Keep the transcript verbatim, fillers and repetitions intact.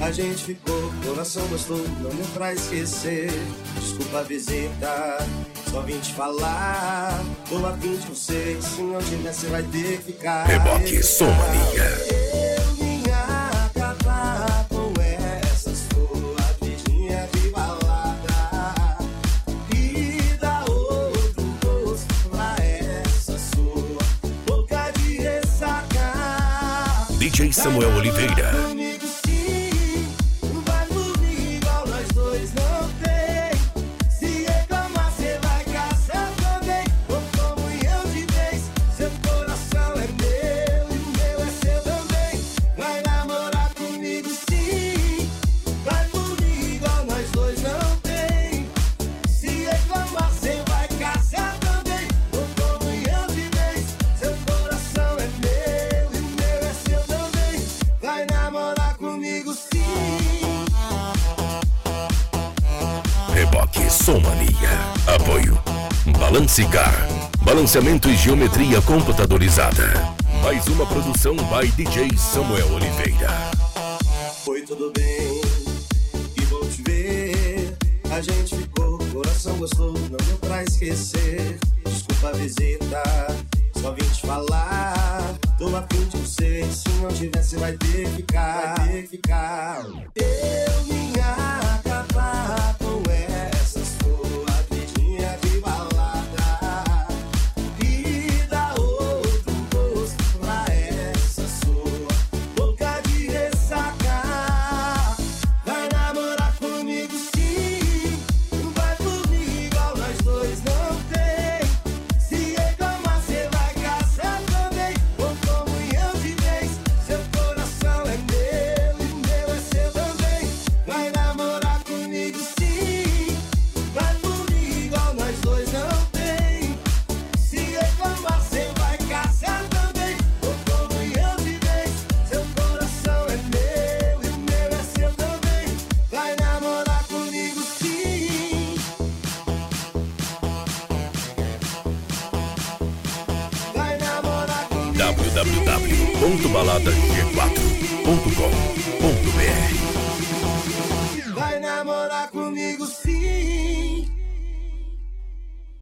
A gente ficou, coração gostou, não deu pra esquecer. Desculpa a visita, só vim te falar. Tô a fim de você, se não tiver você vai ter que ficar. Reboque Som Mania. Eu vim acabar com essa sua vidinha de balada e dar outro gosto pra essa sua boca de ressaca. D J Samuel Oliveira. Som Mania. Apoio Balancicar, balanceamento e geometria computadorizada. Mais uma produção by D J Samuel Oliveira. Foi tudo bem e vou te ver. A gente ficou, coração gostou, não deu pra esquecer. Desculpa a visita, só vim te falar. Tô a fim de você, se não tivesse vai ter que ficar, vai ter que ficar. Eu vim acabar com essa sua vidinha de balada e dar outro gosto pra essa sua boca de ressaca. Vai namorar comigo sim, vai por mim igual nós dois não tem. Se reclamar cê vai caçar também, com comunhão de vez. Seu coração é meu e o meu é seu também. Vai namorar comigo sim, vai por mim igual nós dois não tem. Se reclamar cê vai caçar também, com comunhão de vez. Seu coração é meu e o meu é seu também. Vai namorar comigo sim. Vai namorar comigo w w w ponto balada g quatro ponto com ponto b r